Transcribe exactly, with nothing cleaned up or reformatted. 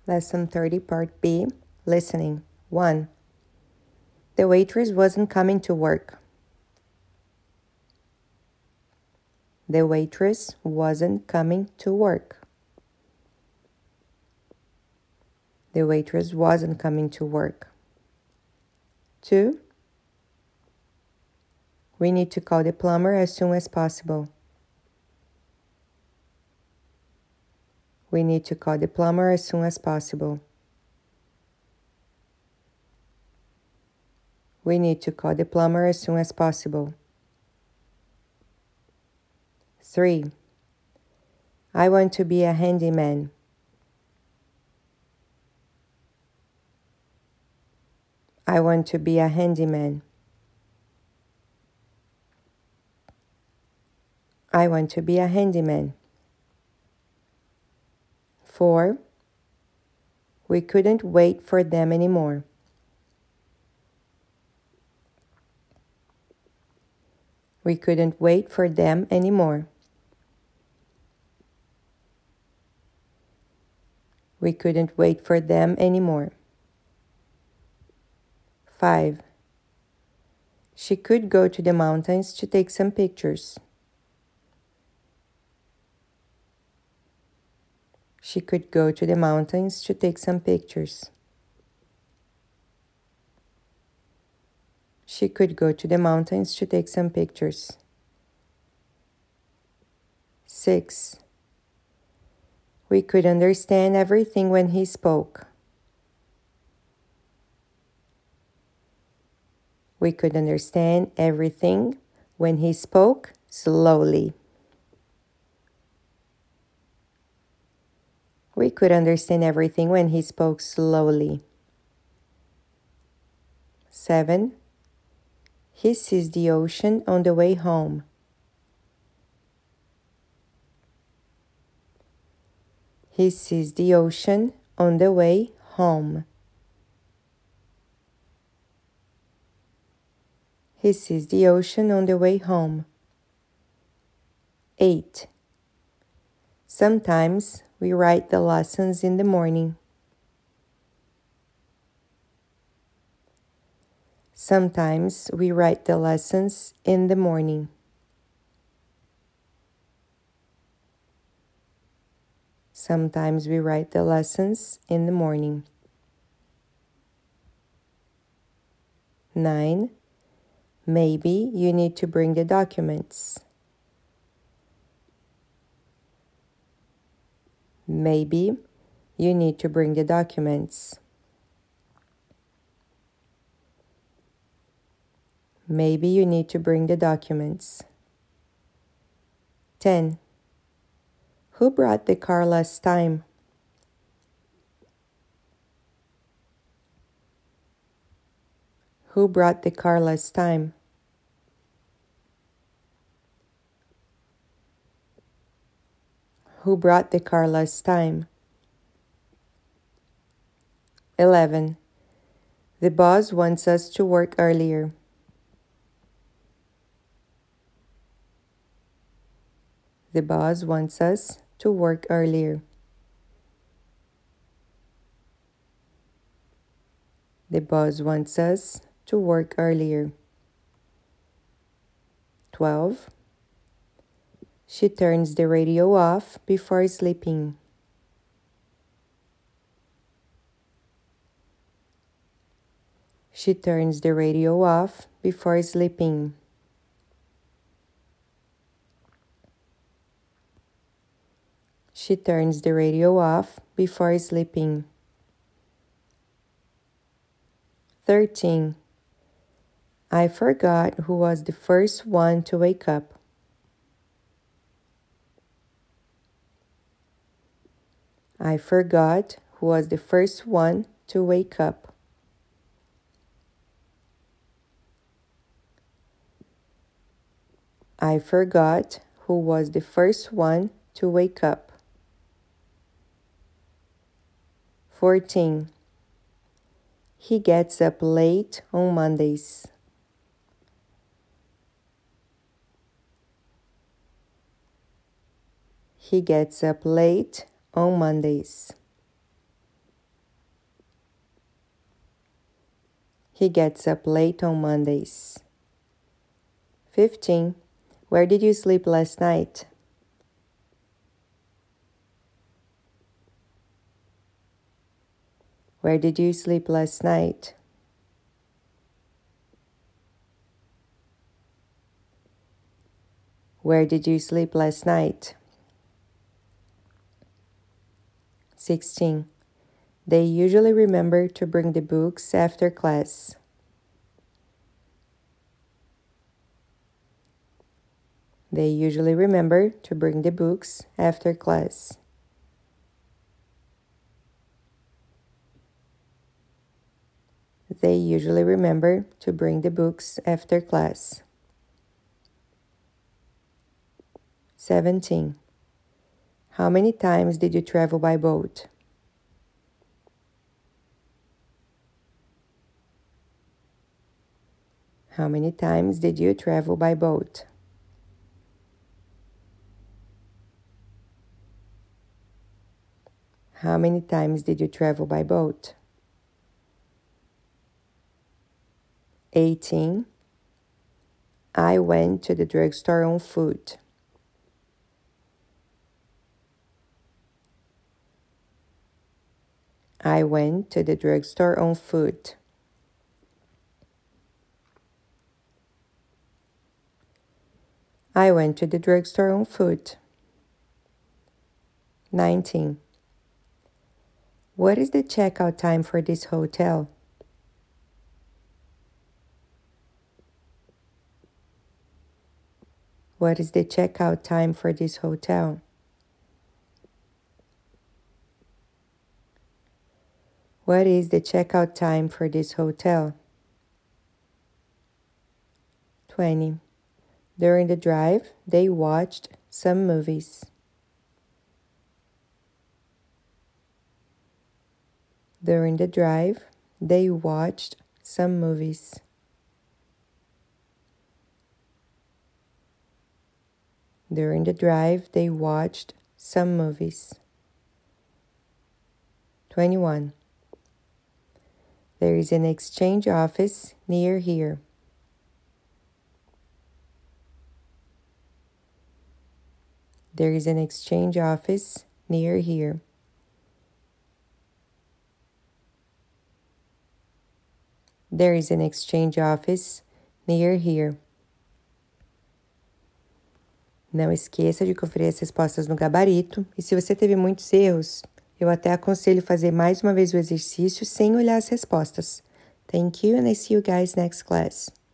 Lesson thirty, Part B, Listening. one. The waitress wasn't coming to work. The waitress wasn't coming to work. The waitress wasn't coming to work. two. We need to call the plumber as soon as possible. We need to call the plumber as soon as possible. We need to call the plumber as soon as possible. three. I want to be a handyman. I want to be a handyman. I want to be a handyman. four. We couldn't wait for them anymore. We couldn't wait for them anymore. We couldn't wait for them anymore. five. She could go to the mountains to take some pictures. She could go to the mountains to take some pictures. She could go to the mountains to take some pictures. six. We could understand everything when he spoke. We could understand everything when he spoke slowly. We could understand everything when he spoke slowly. seven. He sees the ocean on the way home. He sees the ocean on the way home. He sees the ocean on the way home. eight. Sometimes we write the lessons in the morning. Sometimes we write the lessons in the morning. Sometimes we write the lessons in the morning. nine. Maybe you need to bring the documents. Maybe you need to bring the documents. Maybe you need to bring the documents. ten. Who brought the car last time? Who brought the car last time? Who brought the car last time? eleven. The boss wants us to work earlier. The boss wants us to work earlier. The boss wants us to work earlier. twelve. She turns the radio off before sleeping. She turns the radio off before sleeping. She turns the radio off before sleeping. thirteen. I forgot who was the first one to wake up. I forgot who was the first one to wake up. I forgot who was the first one to wake up. fourteen. He gets up late on Mondays. He gets up late on Mondays. He gets up late on Mondays. fifteen. Where did you sleep last night? Where did you sleep last night? Where did you sleep last night? sixteen. They usually remember to bring the books after class. They usually remember to bring the books after class. They usually remember to bring the books after class. seventeen. How many times did you travel by boat? How many times did you travel by boat? How many times did you travel by boat? eighteen. I went to the drugstore on foot. I went to the drugstore on foot. I went to the drugstore on foot. nineteen. What is the checkout time for this hotel? What is the checkout time for this hotel? What is the checkout time for this hotel? twenty. During the drive, they watched some movies. During the drive, they watched some movies. During the drive, they watched some movies. twenty-one. There is an exchange office near here. There is an exchange office near here. There is an exchange office near here. Não esqueça de conferir as respostas no gabarito, e se você teve muitos erros, eu até aconselho fazer mais uma vez o exercício sem olhar as respostas. Thank you and I see you guys next class.